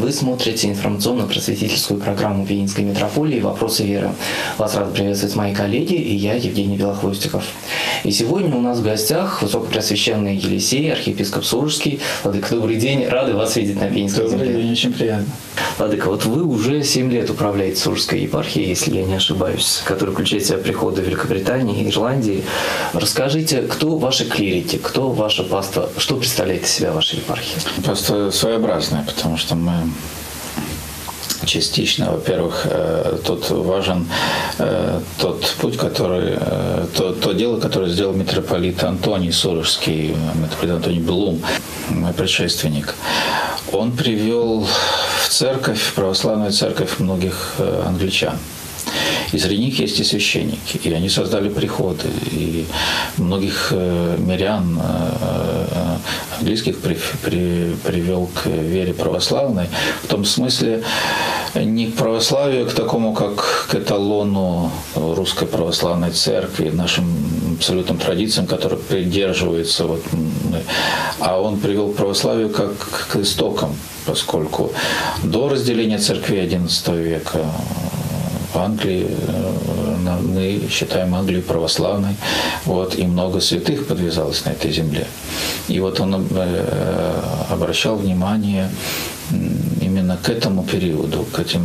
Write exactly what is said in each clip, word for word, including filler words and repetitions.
Вы смотрите информационно-просветительскую программу Пензенской митрополии «Вопросы веры». Вас рад приветствовать мои коллеги и я, Евгений Белохвостиков. И сегодня у нас в гостях Высокопреосвященный Елисей, архиепископ Сурожский. Владыка, добрый день, рады вас видеть на Пензенской земле. Добрый день, очень приятно. Владыка, вот вы уже семь лет управляете Сурожской епархией, если я не ошибаюсь, которая включает в себя приходы Великобритании, Ирландии. Расскажите, кто ваши клирики, кто ваше паство, что представляет из себя ваша епархия? Просто своеобразное, потому что мы частично, во-первых, тут важен тот путь, который, то, то дело, которое сделал митрополит Антоний Сурожский, митрополит Антоний Блум, мой предшественник. Он привел в церковь, в православную церковь многих англичан. И среди них есть и священники, и они создали приходы, и многих мирян английских при, при, привел к вере православной, в том смысле не к православию, к такому, как к эталону русской православной церкви, нашим абсолютным традициям, которые придерживаются, вот, а он привел к православию как к истокам, поскольку до разделения церкви одиннадцатого века в Англии мы считаем Англию православной, вот, и много святых подвязалось на этой земле. И вот он обращал внимание именно к этому периоду, к этим,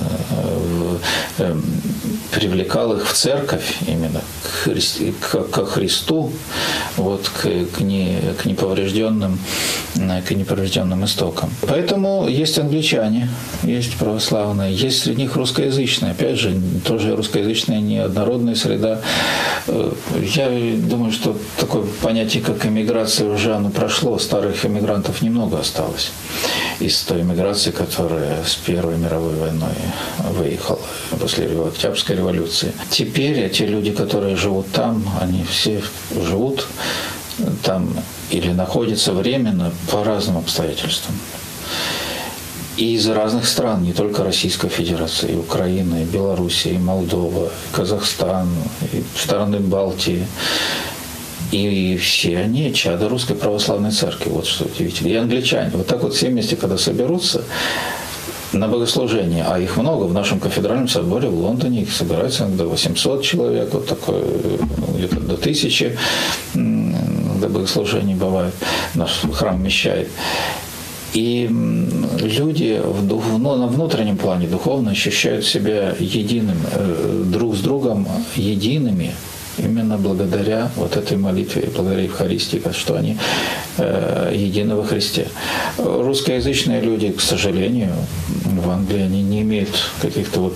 привлекал их в церковь именно к, Христи, к, к Христу, вот, к, к, не, к неповрежденным, к неповрежденным истокам. Поэтому есть англичане, есть православные, есть среди них русскоязычные. Опять же, тоже русскоязычная неоднородная среда. Я думаю, что такое понятие, как эмиграция, уже оно прошло, старых эмигрантов немного осталось из той эмиграции, которая с Первой мировой войной выехала после Октябрьской революции. Теперь эти люди, которые живут там, они все живут там или находятся временно по разным обстоятельствам. И из разных стран, не только Российской Федерации, и Украина, и Белоруссия, и Молдова, и Казахстан, и страны Балтии. И все они чада Русской Православной Церкви. Вот что удивительно. И англичане. Вот так вот все вместе, когда соберутся на богослужение, а их много, в нашем кафедральном соборе в Лондоне их собирается до восемьсот человек, вот такое, где-то до тысячи, до богослужений бывает, наш храм вмещает. И люди в, ну, на внутреннем плане духовно ощущают себя единым, друг с другом едиными, именно благодаря вот этой молитве, благодаря Евхаристии, что они э, едины во Христе. Русскоязычные люди, к сожалению, в Англии, они не имеют каких-то вот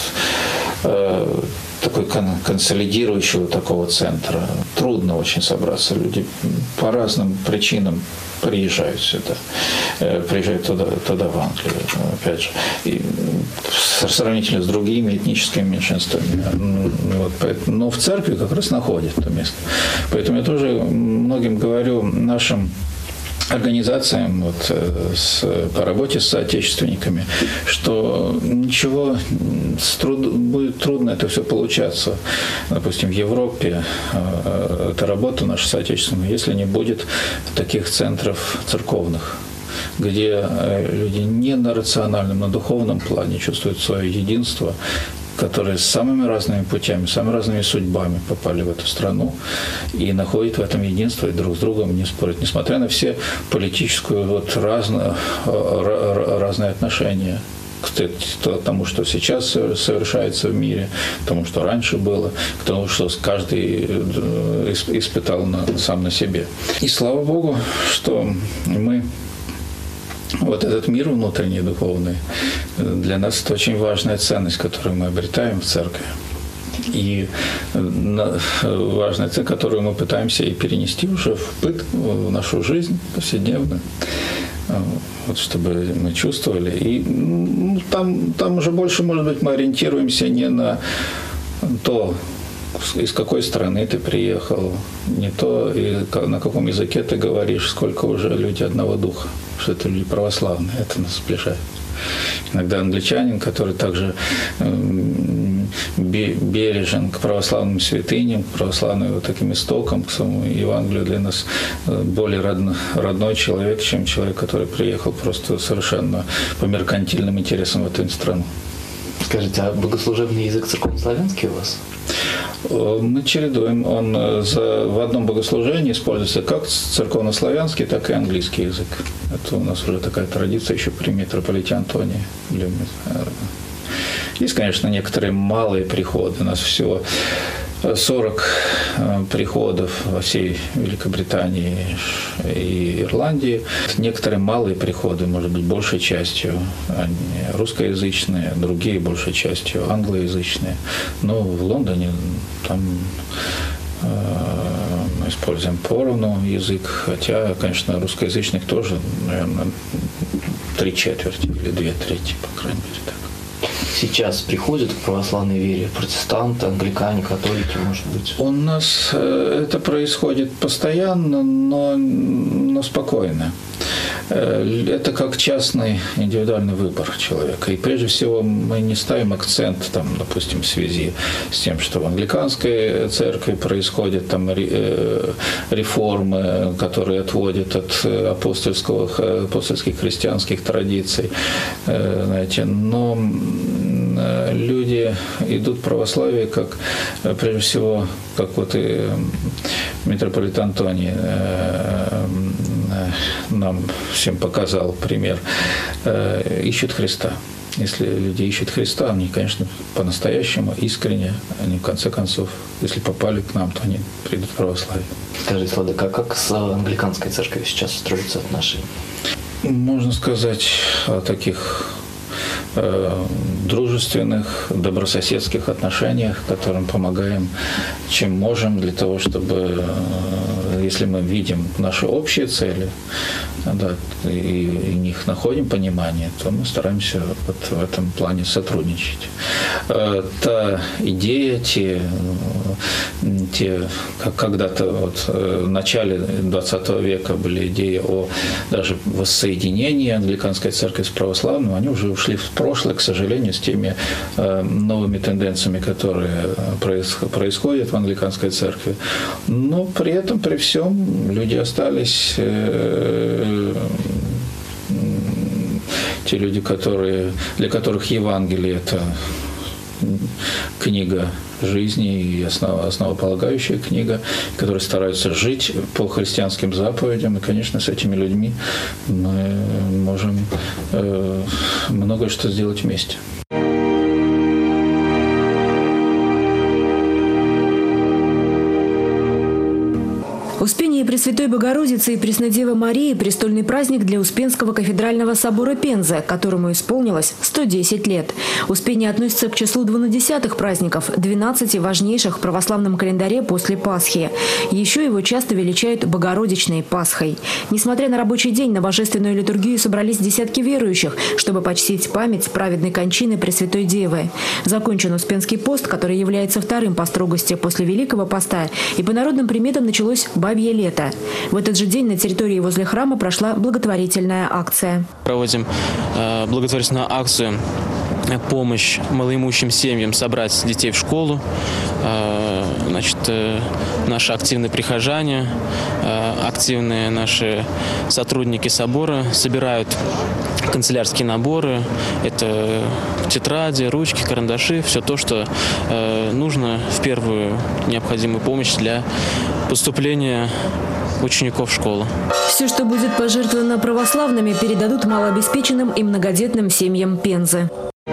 э, такой кон- консолидирующего такого центра. Трудно очень собраться. Люди по разным причинам приезжают сюда, приезжают туда, туда в Англию, опять же, и сравнительно с другими этническими меньшинствами. Вот, но в церкви как раз находит то место. Поэтому я тоже многим говорю, нашим организациям вот, с, по работе с соотечественниками, что ничего, с труд, будет трудно это все получаться. Допустим, в Европе э, эта работа наша соотечественная, если не будет таких центров церковных, где люди не на рациональном, на духовном плане чувствуют свое единство, которые с самыми разными путями, самыми разными судьбами попали в эту страну и находят в этом единство и друг с другом не спорят, несмотря на все политическую вот разно, разные отношения к тому, что сейчас совершается в мире, к тому, что раньше было, к тому, что каждый испытал на, сам на себе. И слава Богу, что мы вот этот мир внутренний, духовный, для нас это очень важная ценность, которую мы обретаем в церкви. И важная цель, которую мы пытаемся и перенести уже в быт, в нашу жизнь повседневную, вот, чтобы мы чувствовали. И ну, там, там уже больше, может быть, мы ориентируемся не на то, из какой страны ты приехал, не то, и на каком языке ты говоришь, сколько уже люди одного духа, что это люди православные, это нас сближает. Иногда англичанин, который также бережен к православным святыням, к православным вот таким истокам, к самому Евангелию. Для нас более родной, родной человек, чем человек, который приехал просто совершенно по меркантильным интересам в эту страну. Скажите, а богослужебный язык церковнославянский у вас? Мы чередуем. Он за, в одном богослужении используется как церковнославянский, так и английский язык. Это у нас уже такая традиция еще при митрополите Антонии. Есть, конечно, некоторые малые приходы. У нас всего сорок приходов во всей Великобритании и Ирландии. Некоторые малые приходы, может быть, большей частью русскоязычные, другие большей частью англоязычные. Но в Лондоне там мы используем поровну язык, хотя, конечно, русскоязычных тоже, наверное, три четверти или две трети, по крайней мере, так. Сейчас приходят к православной вере протестанты, англикане, католики, может быть? У нас это происходит постоянно, но, но спокойно. Это как частный индивидуальный выбор человека. И прежде всего мы не ставим акцент, там, допустим, в связи с тем, что в англиканской церкви происходят там реформы, которые отводят от апостольского, апостольских христианских традиций. Знаете, но люди идут в православие, как, прежде всего, как вот и митрополит Антоний нам всем показал пример, ищут Христа. Если люди ищут Христа, они, конечно, по-настоящему, искренне, они, в конце концов, если попали к нам, то они придут в православие. Скажите, Владыка, как с англиканской церковью сейчас строятся отношения? Можно сказать о таких дружественных, добрососедских отношениях, которым помогаем, чем можем, для того, чтобы, если мы видим наши общие цели, да, и в них находим понимание, то мы стараемся вот в этом плане сотрудничать. Та идея, те, те как когда-то вот в начале двадцатого века были идеи о даже воссоединении англиканской церкви с православной, они уже ушли в прошлое, к сожалению, с теми новыми тенденциями, которые происходят в англиканской церкви. Но при этом, при всем, люди остались, те люди, которые, для которых Евангелие – это книга жизни и основ, основополагающая книга, которые стараются жить по христианским заповедям. И, конечно, с этими людьми мы можем э, многое что сделать вместе. Успение Пресвятой Богородицы и Пресной Девы Марии – престольный праздник для Успенского кафедрального собора Пензы, которому исполнилось сто десять лет. Успение относится к числу двунадесятых праздников, двенадцати важнейших в православном календаре после Пасхи. Еще его часто величают Богородичной Пасхой. Несмотря на рабочий день, на божественную литургию собрались десятки верующих, чтобы почтить память праведной кончины Пресвятой Девы. Закончен Успенский пост, который является вторым по строгости после Великого поста, и по народным приметам началось «Бабье лето». В этот же день на территории возле храма прошла благотворительная акция. Проводим э, благотворительную акцию «Помощь малоимущим семьям собрать детей в школу». Э, значит, э, наши активные прихожане, э, активные наши сотрудники собора собирают канцелярские наборы. Это тетради, ручки, карандаши, все то, что э, нужно в первую необходимую помощь для поступления учеников в школу. Все, что будет пожертвовано православными, передадут малообеспеченным и многодетным семьям Пензы.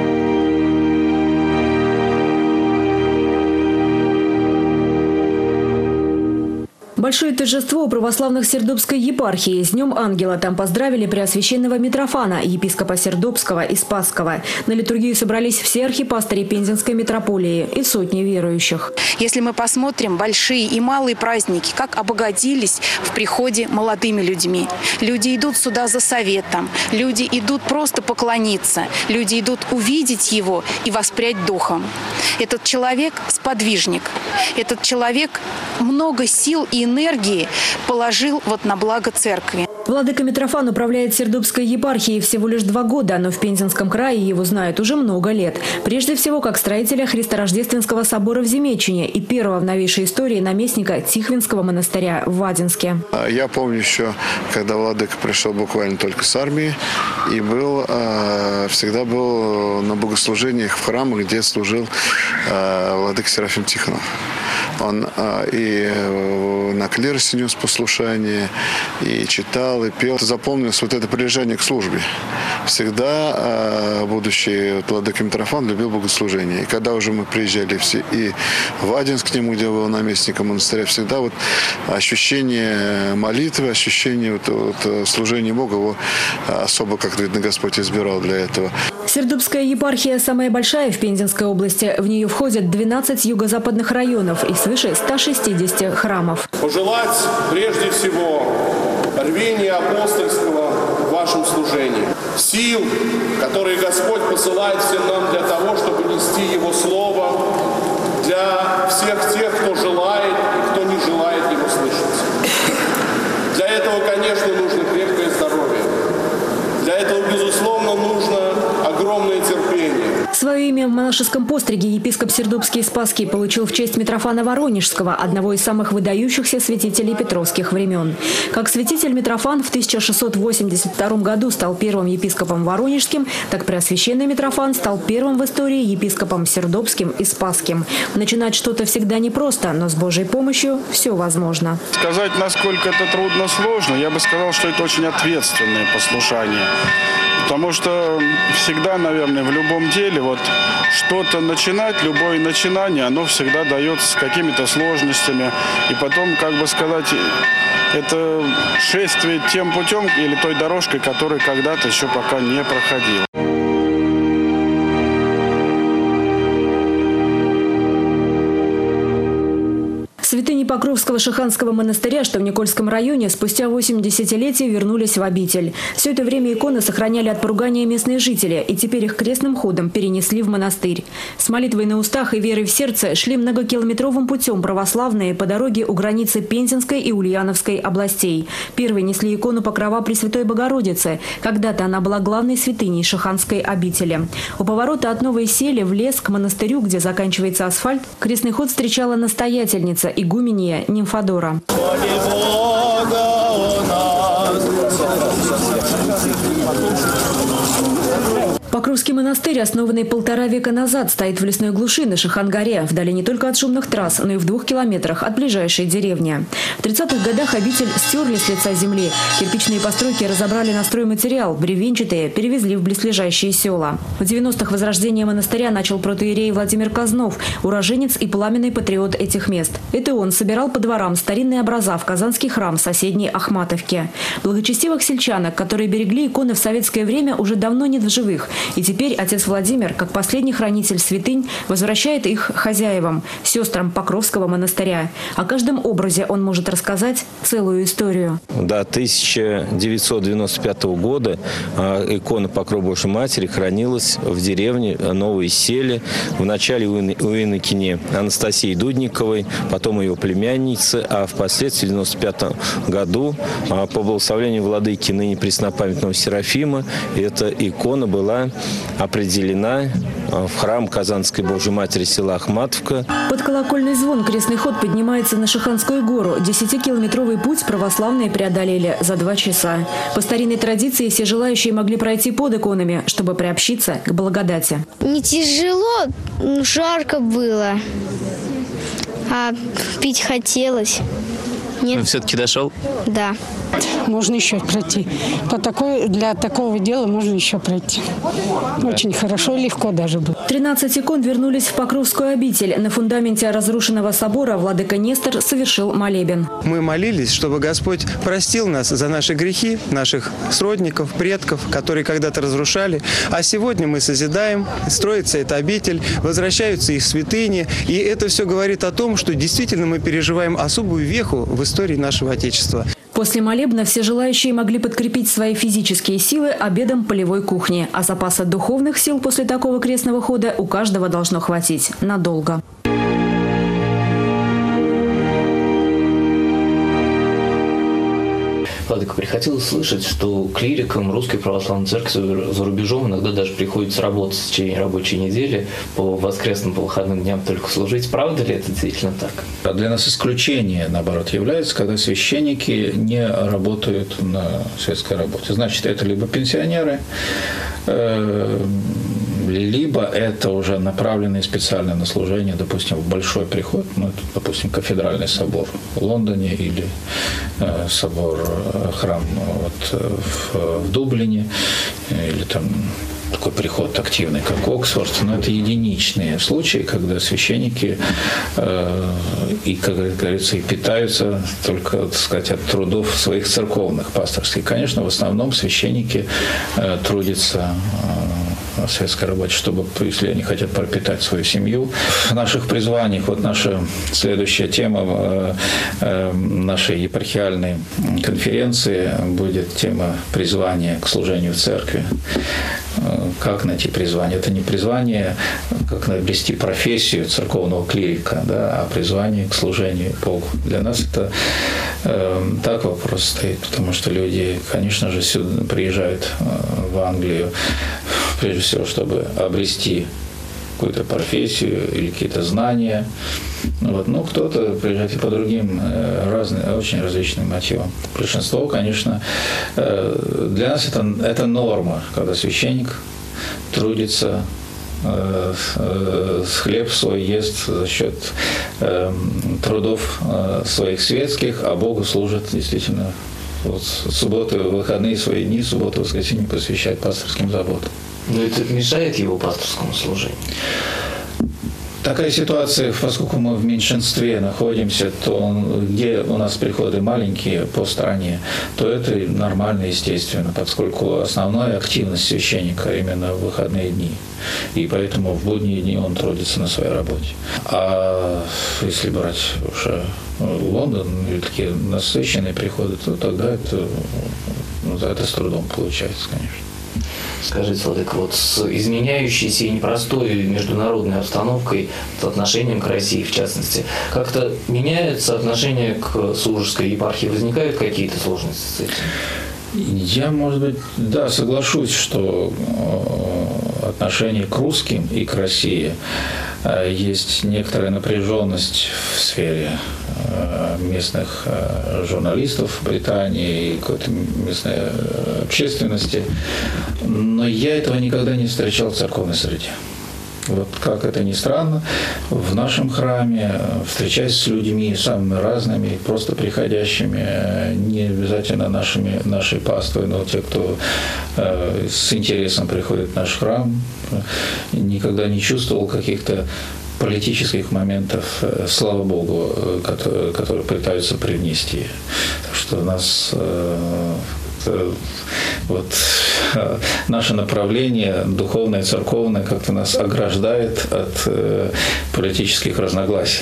Большое торжество у православных Сердобской епархии. С Днем Ангела там поздравили преосвященного Митрофана, епископа Сердобского и Спасского. На литургию собрались все архипастыри Пензенской митрополии и сотни верующих. Если мы посмотрим большие и малые праздники, как обогатились в приходе молодыми людьми. Люди идут сюда за советом, люди идут просто поклониться, люди идут увидеть его и воспрять духом. Этот человек – сподвижник, этот человек много сил и энергии положил вот на благо церкви. Владыка Митрофан управляет Сердобской епархией всего лишь два года, но в Пензенском крае его знают уже много лет. Прежде всего, как строителя Христорождественского собора в Земечине и первого в новейшей истории наместника Тихвинского монастыря в Вадинске. Я помню еще, когда владыка пришел буквально только с армии и был, всегда был на богослужениях в храмах, где служил владыка Серафим Тихонов. Он и на клиросе нес послушание, и читал, и пел. Запомнилось вот это прилежание к службе. Всегда будущий владыка Митрофан любил богослужение. И когда уже мы приезжали все и в Вадинск к нему, где был наместником монастыря, всегда вот ощущение молитвы, ощущение вот, вот, служения Богу его особо, как видно, Господь избирал для этого. Сердобская епархия самая большая в Пензенской области. В нее входят двенадцать юго-западных районов и свыше ста шестидесяти храмов. Пожелать прежде всего рвения апостольского в вашем служении. Сил, которые Господь посылает всем нам для того, чтобы нести Его Слово для всех тех, кто желает и кто не желает Его слышать. Для этого, конечно, нужно крепкое здоровье. Для этого, безусловно, нужно огромное терпение. Свое имя в монашеском постриге епископ Сердобский и Спасский получил в честь Митрофана Воронежского, одного из самых выдающихся святителей петровских времен. Как святитель Митрофан в тысяча шестьсот восемьдесят втором году стал первым епископом Воронежским, так Преосвященный Митрофан стал первым в истории епископом Сердобским и Спасским. Начинать что-то всегда непросто, но с Божьей помощью все возможно. Сказать, насколько это трудно, сложно, я бы сказал, что это очень ответственное послушание. Потому что всегда, наверное, в любом деле вот что-то начинать, любое начинание, оно всегда дается с какими-то сложностями. И потом, как бы сказать, это шествие тем путем или той дорожкой, которой когда-то еще пока не проходил. Святыни Покровского Шиханского монастыря, что в Никольском районе, спустя восемь десятилетий вернулись в обитель. Все это время иконы сохраняли от поругания местные жители, и теперь их крестным ходом перенесли в монастырь. С молитвой на устах и верой в сердце шли многокилометровым путем православные по дороге у границы Пензенской и Ульяновской областей. Первые несли икону Покрова Пресвятой Богородицы. Когда-то она была главной святыней Шиханской обители. У поворота от Новой Сели в лес к монастырю, где заканчивается асфальт, крестный ход встречала настоятельница игуменья Нимфодора. Покровский монастырь, основанный полтора века назад, стоит в лесной глуши на Шихан-горе, вдали не только от шумных трасс, но и в двух километрах от ближайшей деревни. В тридцатых годах обитель стерли с лица земли. Кирпичные постройки разобрали на стройматериал, бревенчатые перевезли в близлежащие села. В девяностых возрождение монастыря начал протоиерей Владимир Казнов, уроженец и пламенный патриот этих мест. Это он собирал по дворам старинные образа в Казанский храм соседней Ахматовки. Благочестивых сельчанок, которые берегли иконы в советское время, уже давно нет в живых. И теперь отец Владимир, как последний хранитель святынь, возвращает их хозяевам, сестрам Покровского монастыря. О каждом образе он может рассказать целую историю. До тысяча девятьсот девяносто пятого года икона Покрова Божьей Матери хранилась в деревне Новые Сели. Вначале у инокини Анастасии Дудниковой, потом ее племянницы, а впоследствии в девяносто пятом году по благословению владыки ныне преснопамятного Серафима эта икона была определена в храм Казанской Божьей Матери села Ахматовка. Под колокольный звон крестный ход поднимается на Шиханскую гору. Десятикилометровый путь православные преодолели за два часа. По старинной традиции все желающие могли пройти под иконами, чтобы приобщиться к благодати. Не тяжело, жарко было, а пить хотелось. Нет. Но все-таки дошел? Да. Можно еще пройти. По такой, для такого дела можно еще пройти. Очень хорошо, легко даже было. тринадцать икон вернулись в Покровскую обитель. На фундаменте разрушенного собора владыка Нестор совершил молебен. Мы молились, чтобы Господь простил нас за наши грехи, наших сродников, предков, которые когда-то разрушали. А сегодня мы созидаем, строится эта обитель, возвращаются их святыни. И это все говорит о том, что действительно мы переживаем особую веху в истории нашего Отечества. После молебна все желающие могли подкрепить свои физические силы обедом полевой кухни, а запаса духовных сил после такого крестного хода у каждого должно хватить надолго. Владыка, приходилось слышать, что клирикам Русской Православной Церкви за рубежом иногда даже приходится работать в течение рабочей недели, по воскресным, по выходным дням только служить. Правда ли это действительно так? А для нас исключение, наоборот, является, когда священники не работают на светской работе. Значит, это либо пенсионеры, либо это уже направленные специально на служение, допустим, в большой приход, ну, это, допустим, кафедральный собор в Лондоне или э, собор, э, храм вот, в, в Дублине, или там такой приход активный, как Оксфорд, но это единичные случаи, когда священники э, и, как говорится, и питаются только, так сказать, от трудов своих церковных пасторских. Конечно, в основном священники э, трудятся э, в светской работе, чтобы, если они хотят пропитать свою семью. В наших призваниях, вот наша следующая тема э, э, нашей епархиальной конференции будет тема призвания к служению в церкви. Как найти призвание? Это не призвание, как обрести профессию церковного клирика, да, а призвание к служению Богу. Для нас это э, так вопрос стоит, потому что люди, конечно же, сюда приезжают э, в Англию, прежде всего, чтобы обрести какую-то профессию или какие-то знания. Вот. Ну, кто-то приезжает и по другим разным, очень различным мотивам. Большинство, конечно, для нас это, это норма, когда священник трудится, хлеб свой ест за счет трудов своих светских, а Богу служит действительно вот, субботы, выходные свои дни, субботу, воскресенье посвящает пасторским заботам. Но это мешает его пасторскому служению? Такая ситуация, поскольку мы в меньшинстве находимся, то где у нас приходы маленькие по стране, то это нормально, естественно, поскольку основная активность священника именно в выходные дни. И поэтому в будние дни он трудится на своей работе. А если брать уже Лондон, или такие насыщенные приходы, то тогда это, ну, это с трудом получается, конечно. Скажите, Владыка, вот с изменяющейся и непростой международной обстановкой, с отношением к России, в частности, как-то меняется отношение к Сурожской епархии? Возникают какие-то сложности с этим? Я, может быть, да, соглашусь, что отношение к русским и к России есть некоторая напряженность в сфере местных журналистов в Британии и какой-то местной общественности, но я этого никогда не встречал в церковной среде. Вот как это ни странно, в нашем храме, встречаясь с людьми самыми разными, просто приходящими, не обязательно нашими, нашей паствой, но те, кто э, с интересом приходит в наш храм, никогда не чувствовал каких-то политических моментов, слава Богу, которые, которые пытаются привнести. Так что у нас э, вот наше направление духовное, церковное как-то нас ограждает от э, политических разногласий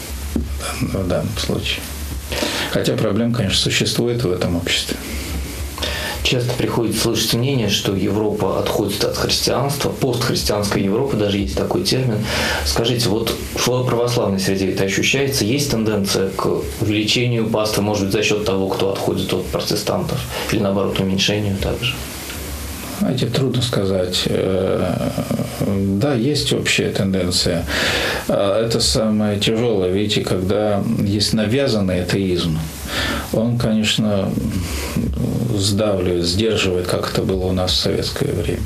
в данном случае. Хотя проблем, конечно, существует в этом обществе. Часто приходит слышать мнение, что Европа отходит от христианства, постхристианская Европа, даже есть такой термин. Скажите, вот в православной среде это ощущается? Есть тенденция к увеличению паства, может быть, за счет того, кто отходит от протестантов, или наоборот, уменьшению также? Знаете, трудно сказать. Да, есть общая тенденция. Это самое тяжелое. Видите, когда есть навязанный атеизм, он, конечно, сдавливает, сдерживает, как это было у нас в советское время.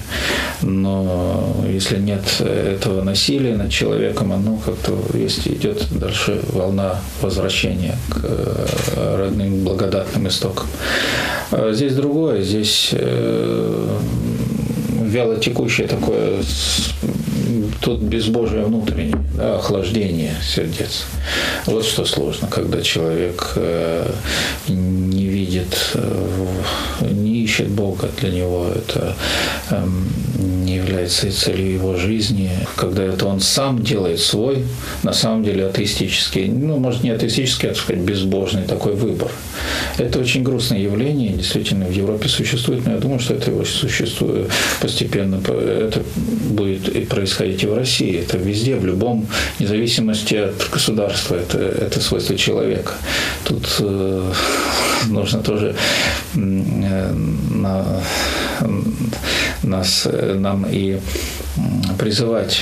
Но если нет этого насилия над человеком, оно как-то, если идет дальше волна возвращения к родным благодатным истокам. А здесь другое, здесь вяло текущее такое, тут безбожие внутреннее, да, охлаждение сердец. Вот что сложно, когда человек э, не видит, э, не ищет Бога, для него это э, не является целью его жизни. Когда это он сам делает свой, на самом деле атеистический, ну, может, не атеистический, а, так сказать, безбожный такой выбор. Это очень грустное явление, действительно, в Европе существует, но я думаю, что это существует постепенно, это будет и происходить и в России, это везде, в любом, вне зависимости от государства, это, это свойство человека. Тут э, нужно тоже на, нас, нам и призывать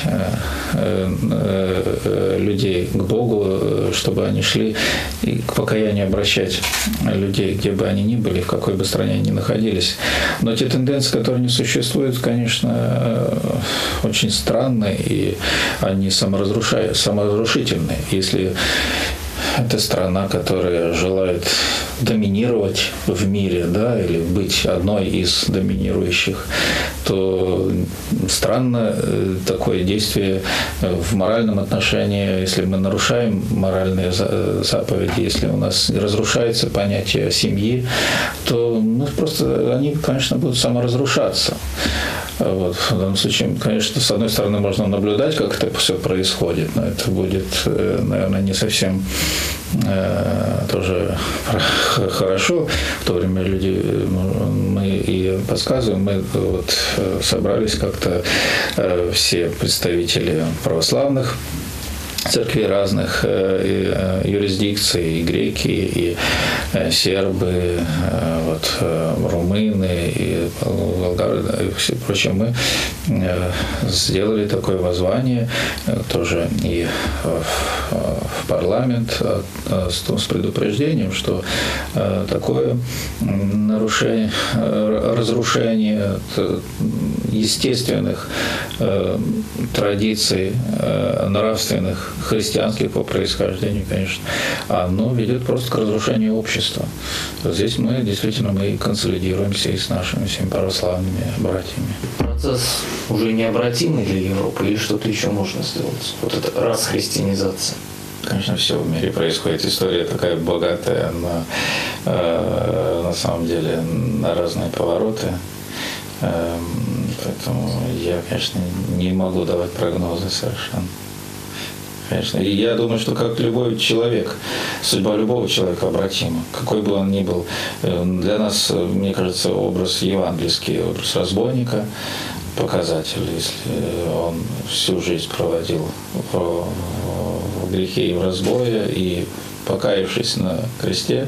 людей к Богу, чтобы они шли и к покаянию обращать людей, где бы они ни были, в какой бы стране они ни находились. Но те тенденции, которые не существуют, конечно, очень странные, и они саморазрушают, саморазрушительны. Если это страна, которая желает доминировать в мире, да, или быть одной из доминирующих, то странно такое действие в моральном отношении, если мы нарушаем моральные заповеди, если у нас разрушается понятие семьи, то ну, просто они, конечно, будут саморазрушаться. Вот. В данном случае, конечно, с одной стороны, можно наблюдать, как это все происходит, но это будет, наверное, не совсем э, тоже хорошо. В то время люди, мы и подсказываем, мы вот собрались как-то э, все представители православных церквей разных э, юрисдикций, и греки, и э, сербы, э, вот, э, румыны, и болгары, и все прочее. Мы э, сделали такое воззвание э, тоже и в, в парламент э, с, с предупреждением, что э, такое нарушение, э, разрушение э, естественных э, традиций, э, нравственных, христианских по происхождению, конечно, оно ведет просто к разрушению общества. Здесь мы действительно мы консолидируемся и с нашими всеми православными братьями. Процесс уже необратимый для Европы или что-то еще можно сделать? Вот это расхристианизация. Конечно, все в мире происходит. История такая богатая, на, э, на самом деле, на разные повороты. Э, поэтому я, конечно, не могу давать прогнозы совершенно. Конечно. И я думаю, что как любой человек, судьба любого человека обратима, какой бы он ни был. Для нас, мне кажется, образ евангельский, образ разбойника, показатель, если он всю жизнь проводил в грехе и в разбое, и покаявшись на кресте,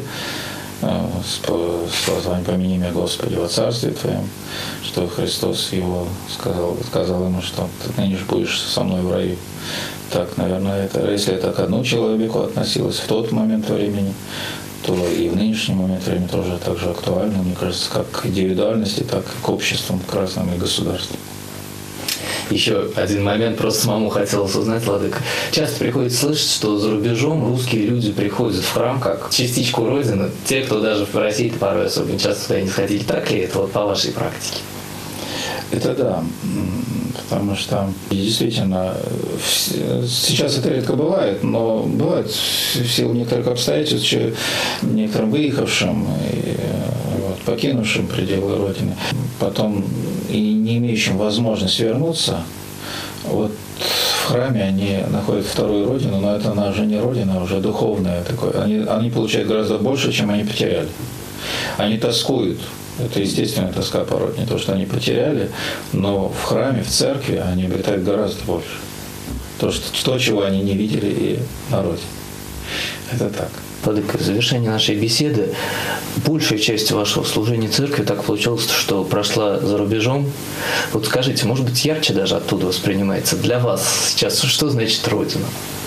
с воззванием «Помяни меня, Господи, во Царстве Твоем», что Христос его сказал, сказал ему, что ты ныне будешь со мной в раю. Так, наверное, это, если это к одному человеку относилось в тот момент времени, то и в нынешний момент времени тоже так же актуально, мне кажется, как к индивидуальности, так и к обществам, к разным и государствам. Еще один момент, просто самому хотелось узнать, Владыка. Часто приходится слышать, что за рубежом русские люди приходят в храм как частичку Родины. Те, кто даже в России порой особенно часто туда не сходили. Так ли это вот по вашей практике? Это да, потому что действительно сейчас это редко бывает, но бывает в силу некоторых обстоятельств, некоторым выехавшим и вот, покинувшим пределы Родины, потом и не имеющим возможности вернуться, вот в храме они находят вторую родину, но это она уже не родина, а уже духовная такое. Они, они получают гораздо больше, чем они потеряли. Они тоскуют. Это естественная тоска по родине, то, что они потеряли, но в храме, в церкви они обретают гораздо больше. То, что, то чего они не видели и на родине. Это так. Владыка, в завершении нашей беседы большая часть вашего служения церкви так получилось, что прошла за рубежом. Вот скажите, может быть, ярче даже оттуда воспринимается для вас сейчас, что значит Родина?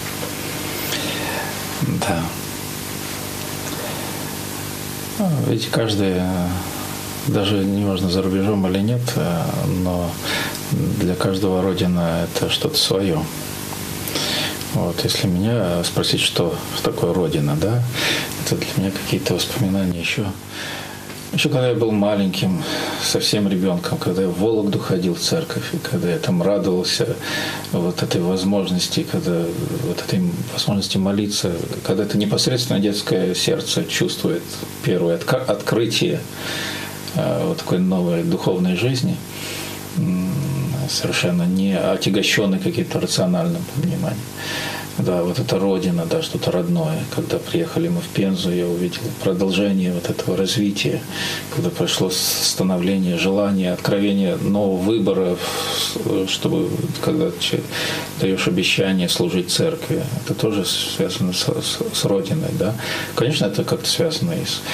Да. Ведь каждый, даже не важно, за рубежом или нет, но для каждого Родина – это что-то свое. Вот, если меня спросить, что такое Родина, да, это для меня какие-то воспоминания еще. Еще когда я был маленьким, совсем ребенком, когда я в Вологду ходил в церковь, и когда я там радовался вот этой возможности, когда вот этой возможности молиться, когда это непосредственно детское сердце чувствует первое открытие вот такой новой духовной жизни, совершенно не отягощенный каким-то рациональным пониманием. Да, вот это Родина, да, что-то родное. Когда приехали мы в Пензу, я увидел продолжение вот этого развития, когда прошло становление, желание, откровение нового выбора, чтобы, когда ты даешь обещание служить церкви, это тоже связано с, с, с Родиной, да. Конечно, это как-то связано и с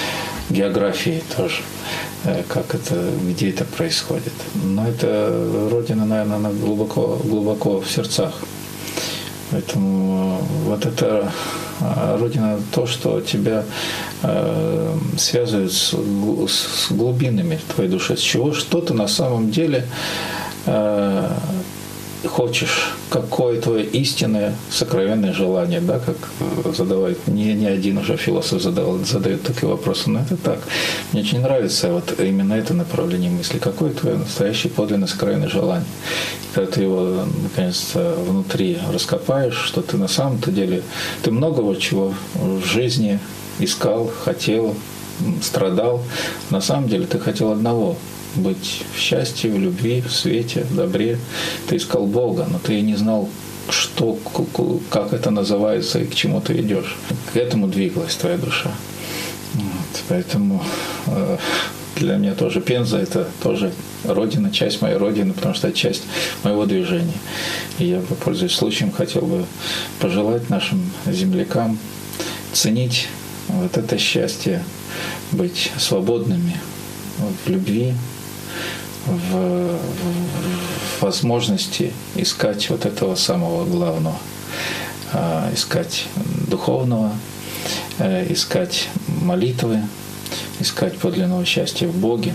географии тоже, как это, где это происходит. Но это родина, наверное, она глубоко, глубоко в сердцах. Поэтому вот это родина, то, что тебя э, связывает с, с глубинами твоей души, с чего что ты на самом деле э, хочешь, какое твое истинное сокровенное желание, да, как задавает, не, не один уже философ задал, задает такие вопросы, но это так. Мне очень нравится вот именно это направление мысли. Какое твое настоящее подлинное сокровенное желание? И когда ты его, наконец-то, внутри раскопаешь, что ты на самом-то деле, ты многого чего в жизни искал, хотел, страдал. На самом деле ты хотел одного — быть в счастье, в любви, в свете, в добре. Ты искал Бога, но ты не знал, что, как это называется и к чему ты идешь. К этому двигалась твоя душа. Вот, поэтому э, для меня тоже Пенза — это тоже родина, часть моей родины, потому что это часть моего движения. И я бы, пользуясь случаем, хотел бы пожелать нашим землякам ценить вот это счастье, быть свободными в любви, в, в возможности искать вот этого самого главного, искать духовного, искать молитвы, искать подлинного счастья в Боге,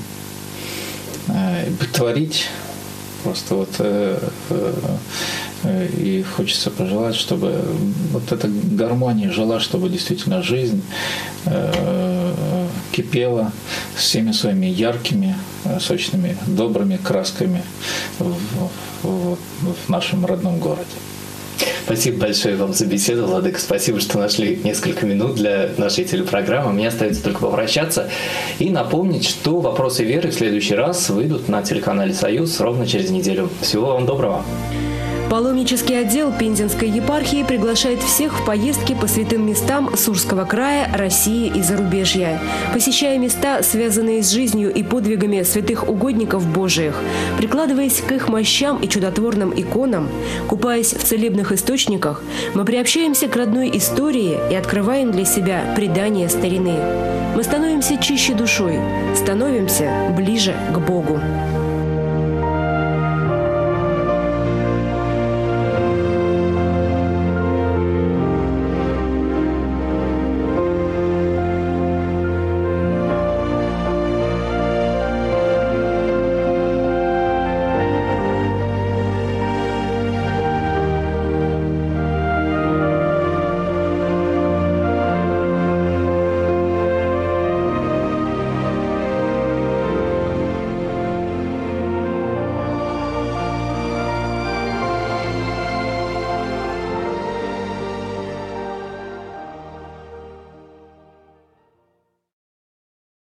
творить просто вот. И хочется пожелать, чтобы вот эта гармония жила, чтобы действительно жизнь э, кипела всеми своими яркими, сочными, добрыми красками в, в, в нашем родном городе. Спасибо большое вам за беседу, Владыка. Спасибо, что нашли несколько минут для нашей телепрограммы. Мне остается только попрощаться и напомнить, что «Вопросы веры» в следующий раз выйдут на телеканале «Союз» ровно через неделю. Всего вам доброго. Паломнический отдел Пензенской епархии приглашает всех в поездки по святым местам Сурского края, России и зарубежья. Посещая места, связанные с жизнью и подвигами святых угодников Божиих, прикладываясь к их мощам и чудотворным иконам, купаясь в целебных источниках, мы приобщаемся к родной истории и открываем для себя предания старины. Мы становимся чище душой, становимся ближе к Богу.